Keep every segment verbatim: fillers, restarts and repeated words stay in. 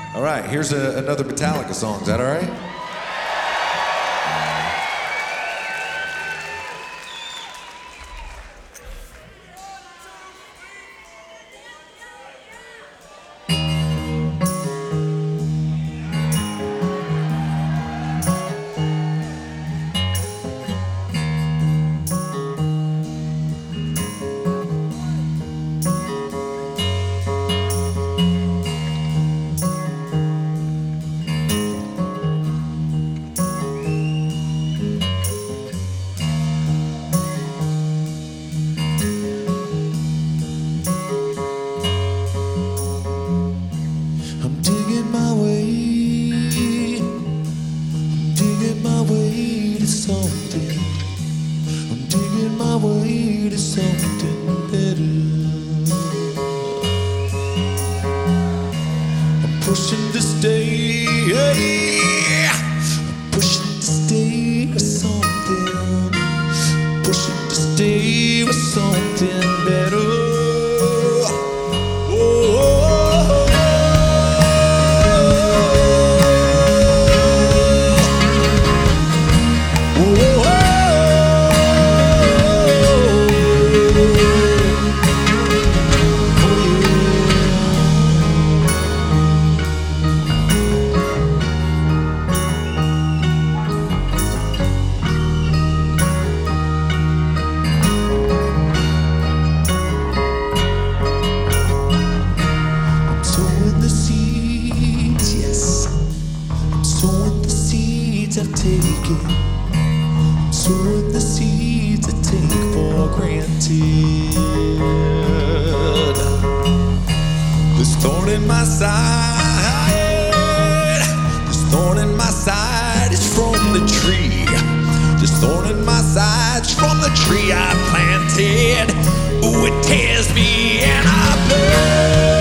All right, here's a, another Metallica song. Is that all right? Something. I'm digging my way to something better. I'm pushing to stay. I'm pushing to stay with something. Pushing to stay with something better. I've taken, I'm sowing the seeds I take for granted. This thorn in my side, this thorn in my side is from the tree. This thorn in my side is from the tree I planted. Ooh, it tears me and I burn.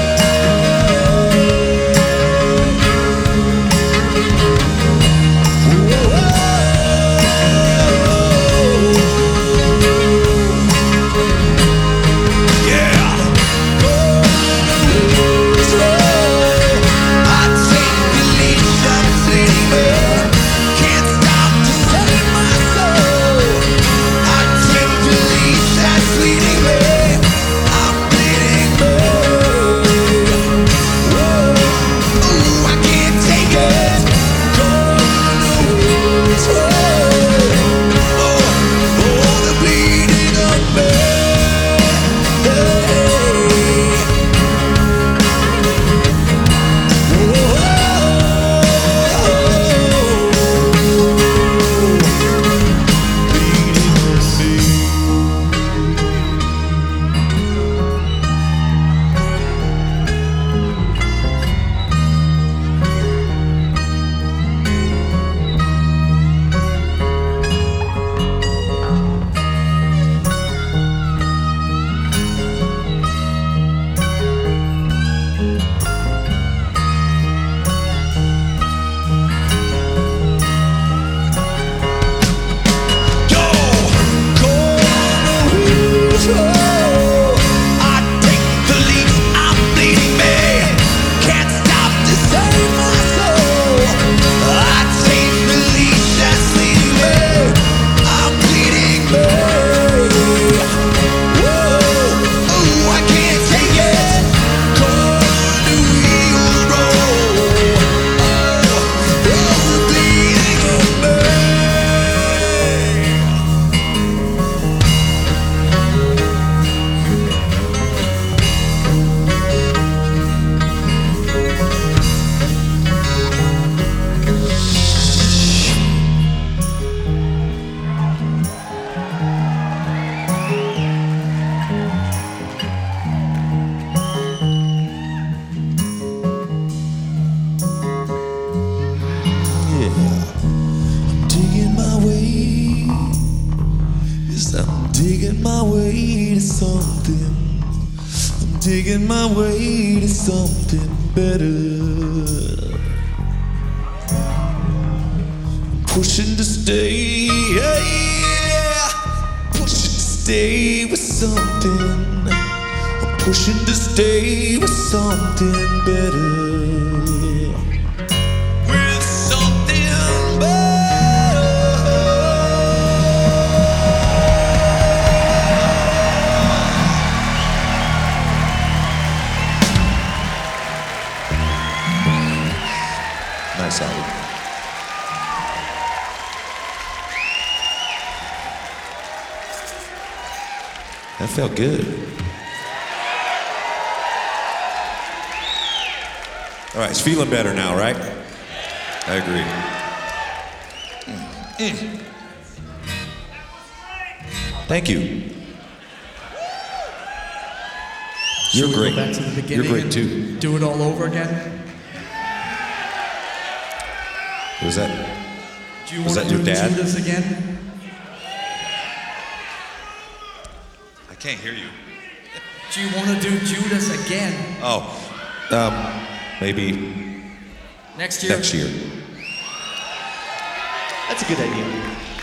I'm digging my way to something. I'm digging my way to something better. I'm pushing to stay, yeah. Pushing to stay with something. I'm pushing to stay with something better. nice album. That felt good. All right, it's feeling better now, right? I agree. Mm. Mm. Thank you. You're Should we great. Go back to the beginning You're great and too. Do it all over again? Was that? Do you Was want that to your do dad? Judas again? I can't hear you. Do you want to do Judas again? Oh, um, maybe Next year? next year. That's a good idea.